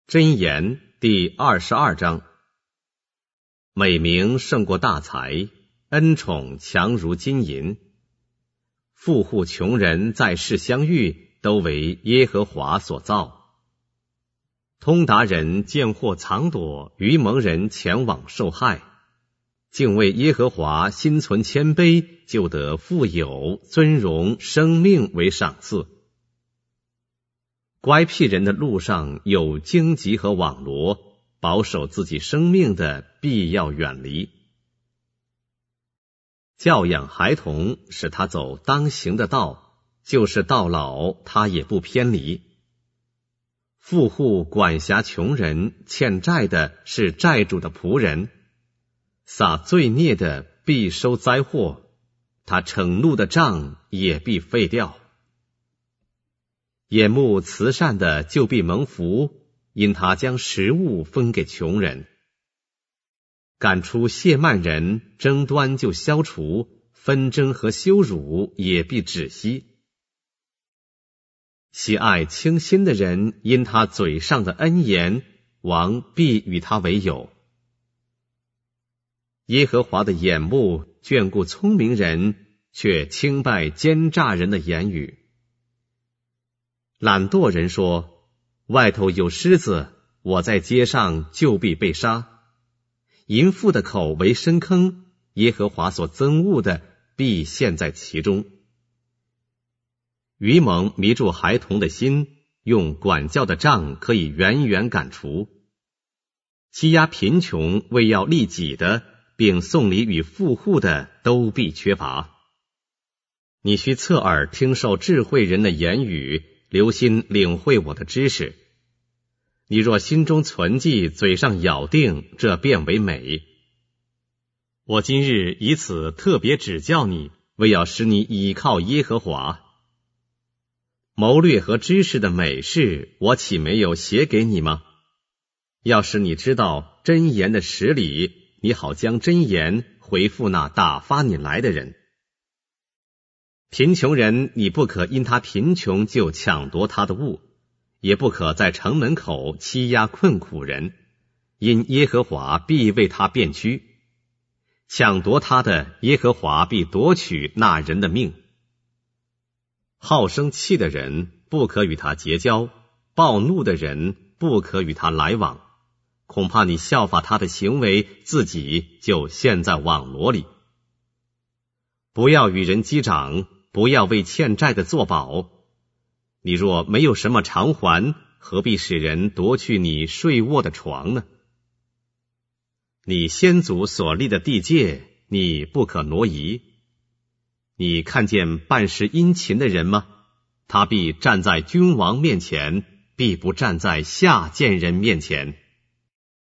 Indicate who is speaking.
Speaker 1: 箴言第22章。美名胜过大财，恩宠强如金银。富户穷人在世相遇，都为耶和华所造。通达人见祸藏躲，愚蒙人前往受害。敬畏耶和华，心存谦卑，就得富有、尊荣、生命为赏赐。乖僻人的路上有荆棘和网罗，保守自己生命的必要远离。教养孩童，使他走当行的道，就是到老他也不偏离。富户管辖穷人，欠债的是债主的仆人。撒罪孽的必收灾祸，他惩怒的杖也必废掉。眼目慈善的就必蒙福，因他将食物分给穷人。赶出亵慢人，争端就消除，纷争和羞辱也必止息。喜爱清心的人，因他嘴上的恩言，王必与他为友。耶和华的眼目眷顾聪明人，却轻拜奸诈人的言语。懒惰人说，外头有狮子，我在街上就必被杀。淫妇的口为深坑，耶和华所憎恶的必陷在其中。愚蒙迷住孩童的心，用管教的杖可以远远赶除。欺压贫穷为要利己的，并送礼与富户的，都必缺乏。你须侧耳听受智慧人的言语，留心领会我的知识。你若心中存记，嘴上咬定，这便为美。我今日以此特别指教你，为要使你倚靠耶和华。谋略和知识的美事，我岂没有写给你吗？要使你知道箴言的实理，你好将箴言回复那打发你来的人。贫穷人，你不可因他贫穷就抢夺他的物，也不可在城门口欺压困苦人，因耶和华必为他辩屈。抢夺他的，耶和华必夺取那人的命。好生气的人不可与他结交，暴怒的人不可与他来往，恐怕你效法他的行为，自己就陷在网罗里。不要与人击掌，不要为欠债的作保。你若没有什么偿还，何必使人夺去你睡卧的床呢？你先祖所立的地界，你不可挪移。你看见办事殷勤的人吗？他必站在君王面前，必不站在下贱人面前。